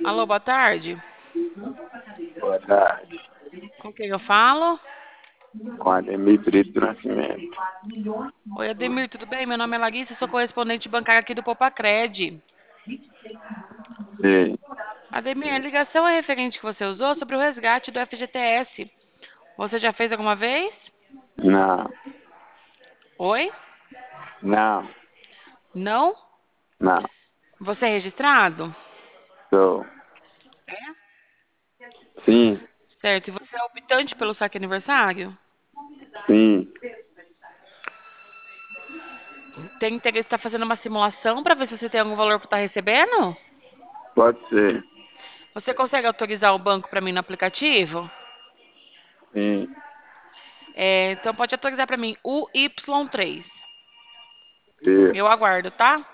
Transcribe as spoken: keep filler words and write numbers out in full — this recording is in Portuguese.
Alô, boa tarde. Boa tarde. Com quem eu falo? Com Ademir Brito do Nascimento. Oi, Ademir, tudo bem? Meu nome é Larissa, sou correspondente bancária aqui do Popacred. Sim. Ademir, a ligação é referente que você usou sobre o resgate do F G T S. Você já fez alguma vez? Não, Oi? não, Não? não. Você é registrado? Sou. É? Sim, Certo. E você é optante pelo saque aniversário? sim. Tem interesse em estar fazendo uma simulação para ver se você tem algum valor para estar recebendo? Pode ser. Você consegue autorizar o banco para mim no aplicativo? Sim. É, então pode autorizar para mim o Y três. Isso. Eu aguardo, tá?